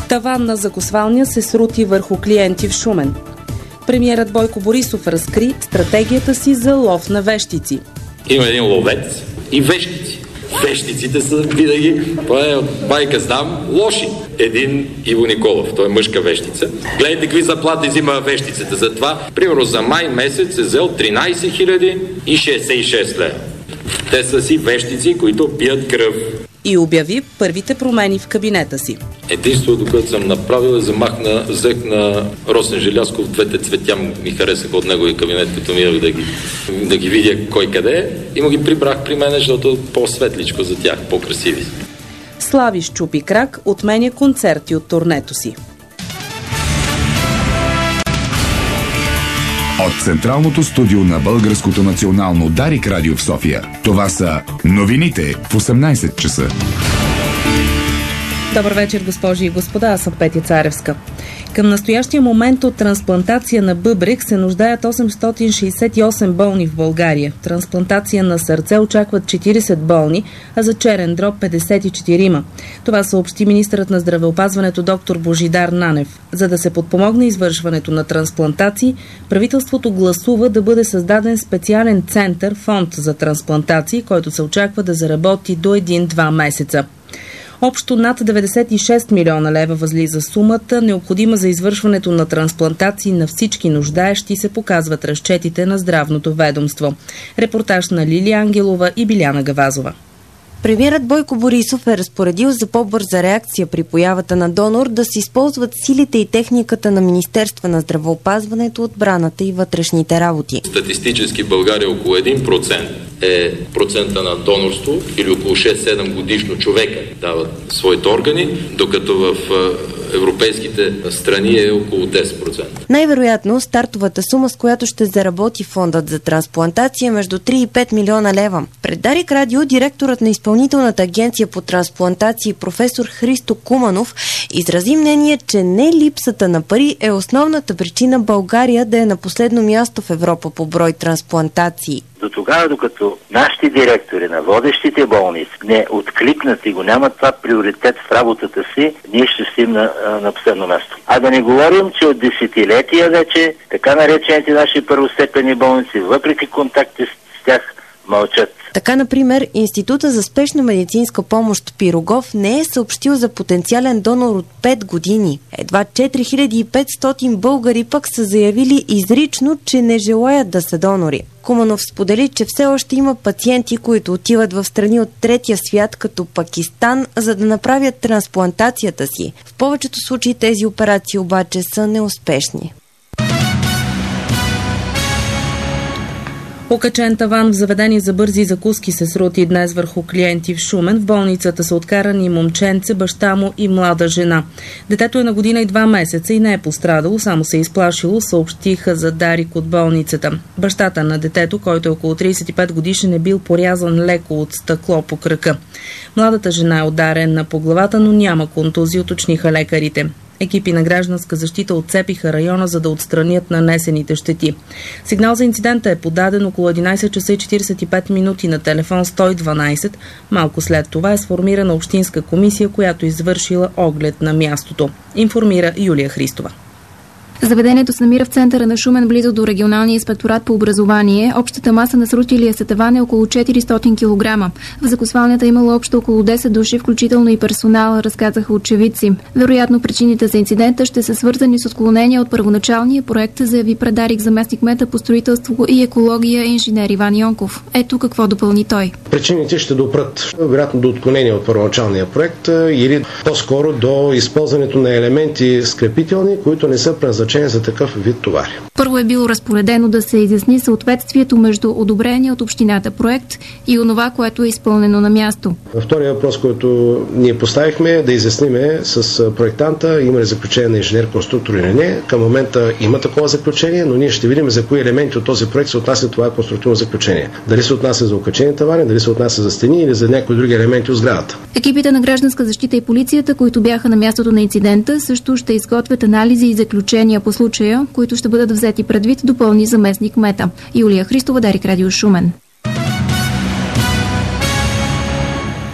Таван на закусвалня се срути върху клиенти в Шумен. Премиерът Бойко Борисов разкри стратегията си за лов на вещици. Има един ловец и вещици. Вещиците са винаги, поне от майка знам, лоши. Един Иво Николов, той е мъжка вещица. Гледайте какви заплати взима вещицата. Затова, примерно за май месец е взел 13 066 лева. Те са си вещици, които пият кръв. И обяви първите промени в кабинета си. Единството, което съм направил е взех на Росен Желязков двете цветя, ми харесаха от неговия кабинет, като минах да ги видя кой къде е и му ги прибрах при мен, защото по-светличко за тях, по-красиви. Слави счупи крак, отменя концерти от турнето си. От централното студио на Българското национално Дарик радио в София. Това са новините в 18 часа. Добър вечер, госпожи и господа, аз съм Петя Царевска. Към настоящия момент от трансплантация на бъбрек се нуждаят 868 болни в България. Трансплантация на сърце очакват 40 болни, а за черен дроб 54. Това съобщи министърът на здравеопазването доктор Божидар Нанев. За да се подпомогне извършването на трансплантации, правителството гласува да бъде създаден специален център, фонд за трансплантации, който се очаква да заработи до 1-2 месеца. Общо над 96 милиона лева възлиза сумата, необходима за извършването на трансплантации на всички нуждаещи се, показват разчетите на здравното ведомство. Репортаж на Лилия Ангелова и Биляна Гавазова. Премиерът Бойко Борисов е разпоредил за по-бърза реакция при появата на донор да се използват силите и техниката на Министерство на здравеопазването, отбраната и вътрешните работи. Статистически в България около 1% е процента на донорство или около 6-7 годишно човека дават своите органи, докато в европейските страни е около 10%. Най-вероятно стартовата сума, с която ще заработи фондът за трансплантация, е между 3 и 5 милиона лева. Пред Дарик радио директорът на Изпълнителната агенция по трансплантации професор Христо Куманов изрази мнение, че не липсата на пари е основната причина България да е на последно място в Европа по брой трансплантации. До тогава, докато нашите директори на водещите болници не откликнат и го нямат това приоритет в работата си, ние ще стоим на последно място. А да не говорим, че от десетилетия вече така наречените наши първостепенни болници, въпреки контакти с тях, мълчат. Така, например, Института за спешна медицинска помощ Пирогов не е съобщил за потенциален донор от 5 години. Едва 4500 българи пък са заявили изрично, че не желаят да са донори. Куманов сподели, че все още има пациенти, които отиват в страни от третия свят, като Пакистан, за да направят трансплантацията си. В повечето случаи тези операции обаче са неуспешни. Окачен таван в заведение за бързи закуски се срути днес върху клиенти в Шумен. В болницата са откарани момченце, баща му и млада жена. Детето е на година и 2 месеца и не е пострадало, само се е изплашило, съобщиха за Дарик от болницата. Бащата на детето, който е около 35 годишен, е бил порязан леко от стъкло по кръка. Младата жена е ударена по главата, но няма контузии, уточниха лекарите. Екипи на гражданска защита отцепиха района, за да отстранят нанесените щети. Сигнал за инцидента е подаден около 11 часа и 45 минути на телефон 112. Малко след това е сформирана общинска комисия, която извършила оглед на мястото. Информира Юлия Христова. Заведението се намира в центъра на Шумен, близо до регионалния инспекторат по образование. Общата маса на срутилия се таван е около 400 кг. В закусвалнята имало общо около 10 души, включително и персонал, разказаха очевидци. Вероятно причините за инцидента ще са свързани с отклонения от първоначалния проект, заяви пред Дарик заместник-кмета по строителство и екология инженер Иван Йонков. Ето какво допълни той. Причините ще допрат вероятно до отклонения от първоначалния проект или по-скоро до използването на елементи скрепителни, които не са предназначени за такъв вид товари. Първо е било разпоредено да се изясни съответствието между одобрения от общината проект и онова, което е изпълнено на място. Втория въпрос, който ние поставихме, е да изясниме с проектанта има ли заключение на инженер-конструктор или не. Към момента има такова заключение, но ние ще видим за кои елементи от този проект се отнася това конструктивно заключение. Дали се отнася за окачени тавани, дали се отнася за стени или за някои други елементи от сградата. Екипите на гражданска защита и полицията, които бяха на мястото на инцидента, също ще изготвят анализи и заключения по случая, които ще бъдат взети предвид, допълни заместник кмета. Юлия Христова, Дарик радио Шумен.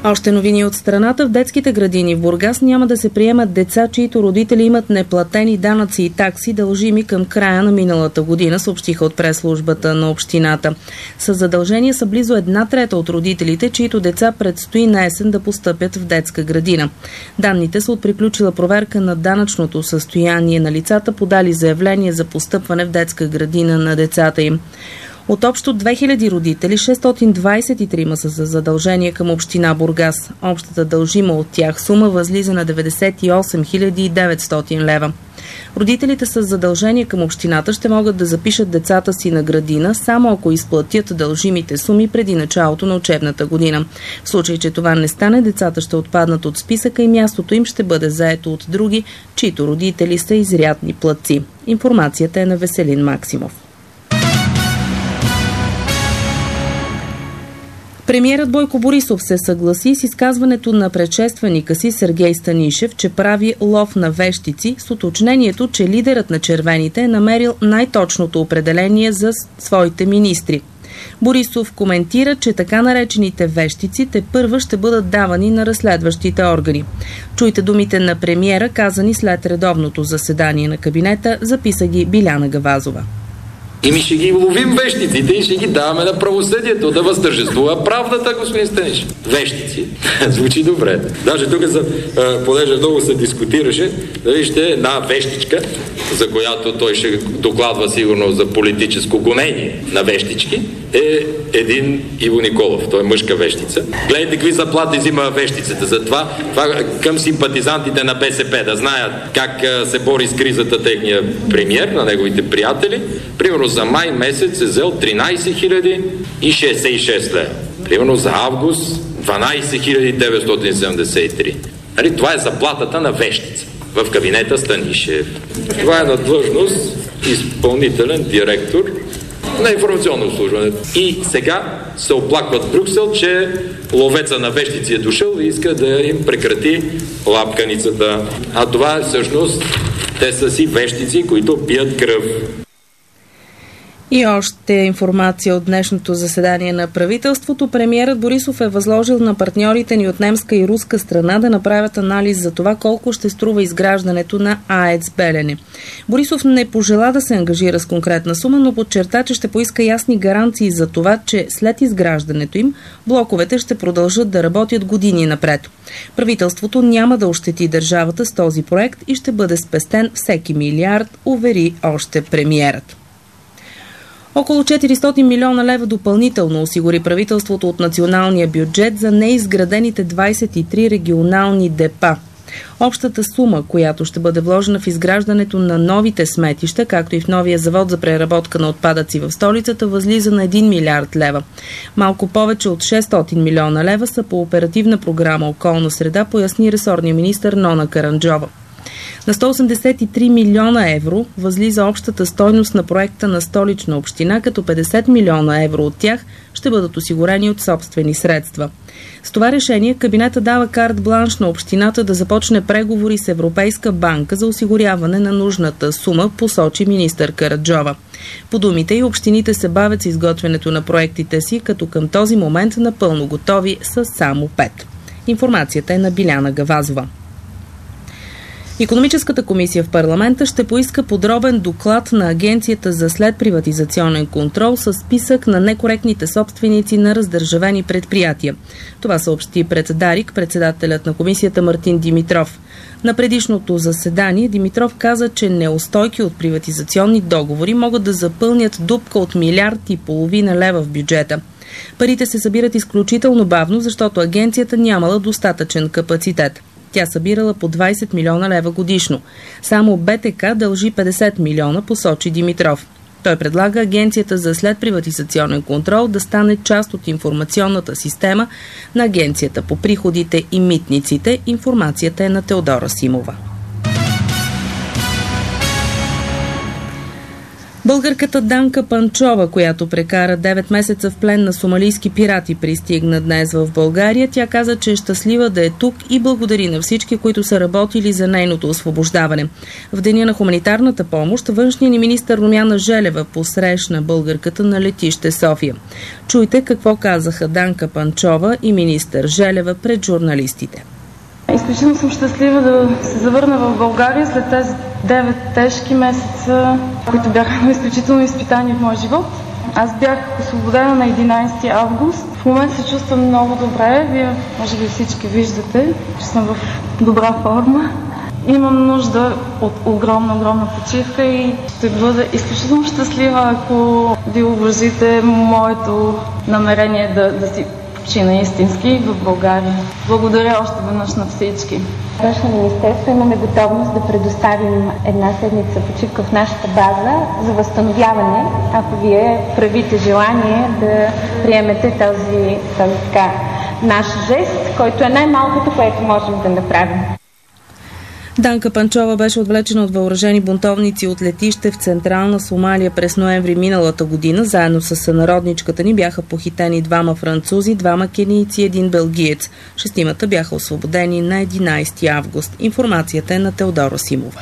Още новини от страната. В детските градини в Бургас няма да се приемат деца, чието родители имат неплатени данъци и такси, дължими към края на миналата година, съобщиха от прес-службата на общината. С задължения са близо 1/3 от родителите, чието деца предстои на есен да постъпят в детска градина. Данните са от приключила проверка на данъчното състояние на лицата, подали заявление за постъпване в детска градина на децата им. От общо 2000 родители, 623 са за задължения към община Бургас. Общата дължима от тях сума възлиза на 98 900 лева. Родителите с задължения към общината ще могат да запишат децата си на градина, само ако изплатят дължимите суми преди началото на учебната година. В случай, че това не стане, децата ще отпаднат от списъка и мястото им ще бъде заето от други, чието родители са изрядни платци. Информацията е на Веселин Максимов. Премиерът Бойко Борисов се съгласи с изказването на предшественика си Сергей Станишев, че прави лов на вещици, с уточнението, че лидерът на червените е намерил най-точното определение за своите министри. Борисов коментира, че така наречените вещици тепърва ще бъдат давани на разследващите органи. Чуйте думите на премиера, казани след редовното заседание на кабинета, записа ги Биляна Гавазова. И ми ще ги ловим вещиците и ще ги даваме на правосъдието да възтържествува правдата, господин Станишев. Вещици. Звучи добре. Даже тук, понеже много се дискутираше, дали ще е една вещичка, за която той ще докладва сигурно за политическо гонение на вещички, е един Иво Николов. Той е мъжка вещица. Гледайте какви заплати взима вещицата. За това към симпатизантите на БСП да знаят как се бори с кризата техния премиер, на неговите приятели. Примерно за май месец е взел 13 066 лева. Примерно за август 12 973. Това е заплатата на вещица в кабинета Станишев. Това е на длъжност изпълнителен директор на информационно обслужване. И сега се оплакват в Брюксел, че ловеца на вещици е дошъл и иска да им прекрати лапканицата. А това е всъщност, те са си вещици, които пият кръв. И още информация от днешното заседание на правителството. Премиерът Борисов е възложил на партньорите ни от немска и руска страна да направят анализ за това колко ще струва изграждането на АЕЦ Белене. Борисов не пожела да се ангажира с конкретна сума, но подчерта, че ще поиска ясни гаранции за това, че след изграждането им блоковете ще продължат да работят години напред. Правителството няма да ощети държавата с този проект и ще бъде спестен всеки милиард, увери още премиерът. Около 400 милиона лева допълнително осигури правителството от националния бюджет за неизградените 23 регионални депа. Общата сума, която ще бъде вложена в изграждането на новите сметища, както и в новия завод за преработка на отпадъци в столицата, възлиза на 1 милиард лева. Малко повече от 600 милиона лева са по оперативна програма «Околна среда», поясни ресорния министър Нона Каранджова. На 183 милиона евро възлиза общата стойност на проекта на Столична община, като 50 милиона евро от тях ще бъдат осигурени от собствени средства. С това решение кабинета дава карт бланш на общината да започне преговори с Европейска банка за осигуряване на нужната сума, посочи министър Караджова. По думите й, общините се бавят с изготвянето на проектите си, като към този момент напълно готови са само 5. Информацията е на Биляна Гавазова. Икономическата комисия в парламента ще поиска подробен доклад на Агенцията за следприватизационен контрол с списък на некоректните собственици на раздържавени предприятия. Това съобщи пред Дарик председателят на комисията Мартин Димитров. На предишното заседание Димитров каза, че неустойки от приватизационни договори могат да запълнят дупка от 1,5 милиарда лева в бюджета. Парите се събират изключително бавно, защото агенцията нямала достатъчен капацитет. Тя събирала по 20 милиона лева годишно. Само БТК дължи 50 милиона, посочи Димитров. Той предлага Агенцията за следприватизационен контрол да стане част от информационната система на Агенцията по приходите и митниците. Информацията е на Теодора Симова. Българката Данка Панчова, която прекара 9 месеца в плен на сомалийски пирати, пристигна днес в България. Тя каза, че е щастлива да е тук и благодари на всички, които са работили за нейното освобождаване. В деня на хуманитарната помощ външният ни министър Румяна Желева посрещна българката на летище София. Чуйте какво казаха Данка Панчова и министър Желева пред журналистите. Изключително съм щастлива да се завърна в България след тези 9 тежки месеца, които бяха изключително изпитания в моя живот. Аз бях освободена на 11 август. В момента се чувствам много добре. Вие, може би всички виждате, че съм в добра форма. Имам нужда от огромна почивка и ще бъда изключително щастлива, ако ви уважите моето намерение да си почина истински в България. Благодаря още веднъж на всички. Външно министерство имаме готовност да предоставим една седмица почивка в нашата база за възстановяване, ако вие правите желание да приемете този наш жест, който е най-малкото, което можем да направим. Данка Панчова беше отвлечена от въоръжени бунтовници от летище в Централна Сомалия през ноември миналата година. Заедно с сънародничката ни бяха похитени 2 французи, 2 кенийци и 1 белгиец. 6 бяха освободени на 11 август. Информацията е на Теодора Симова.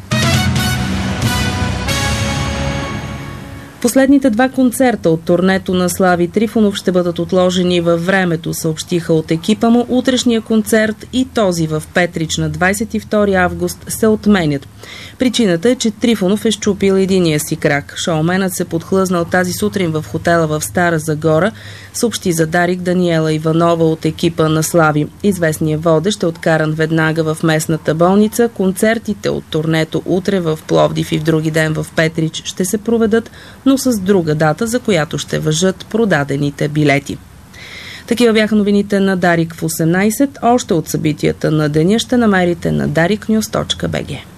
Последните 2 концерта от турнето на Слави Трифонов ще бъдат отложени във времето, съобщиха от екипа му. Утрешния концерт и този в Петрич на 22 август се отменят. Причината е, че Трифонов е счупил единия си крак. Шоуменът се подхлъзнал тази сутрин в хотела в Стара Загора, съобщи за Дарик Даниела Иванова от екипа на Слави. Известният водещ е откаран веднага в местната болница. Концертите от турнето утре в Пловдив и в други ден в Петрич ще се проведат, но с друга дата, за която ще важат продадените билети. Такива бяха новините на Дарик в 18. Още от събитията на деня ще намерите на dariknews.bg.